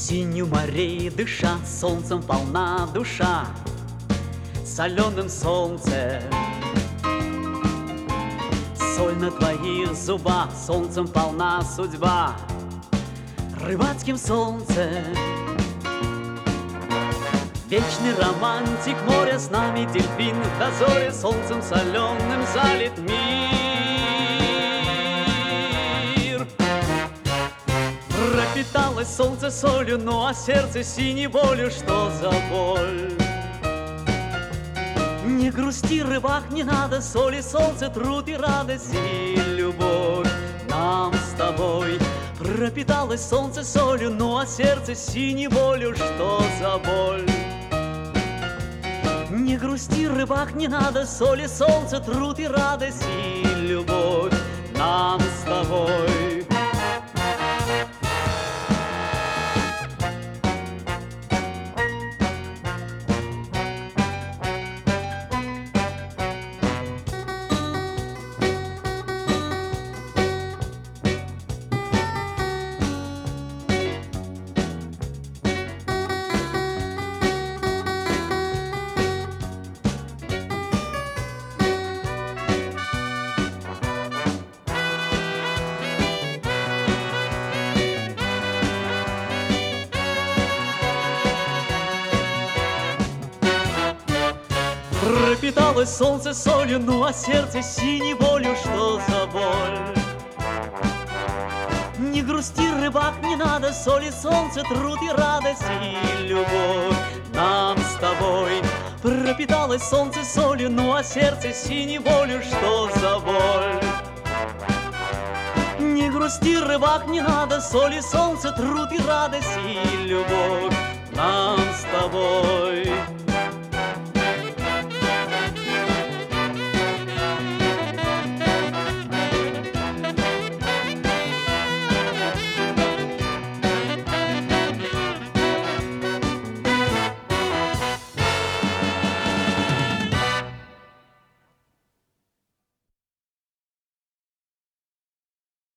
Синью морей дыша, солнцем полна душа, соленым солнце. Соль на твоих зубах, солнцем полна судьба, рыбацким солнце. Вечный романтик моря, с нами дельфин в дозоре, солнцем соленым залит мир. Пропиталось солнце солью, ну а сердце синей болью, что за боль? Не грусти, рыбак, не надо, соли, солнце, труд и радость и любовь нам с тобой. Пропиталось солнце солью, ну а сердце синей болью, что за боль? Не грусти, рыбак, не надо, соли, солнце, труд и радость и любовь нам с тобой. Пропиталось солнце солью, ну а сердце синей болью, что за боль? Не грусти, рыбак, не надо, соли, солнце, труд и радость и любовь нам с тобой. Пропиталось солнце солью, ну а сердце синей болью, что за боль? Не грусти, рыбак, не надо, соли, солнце, труд и радость и любовь нам с тобой.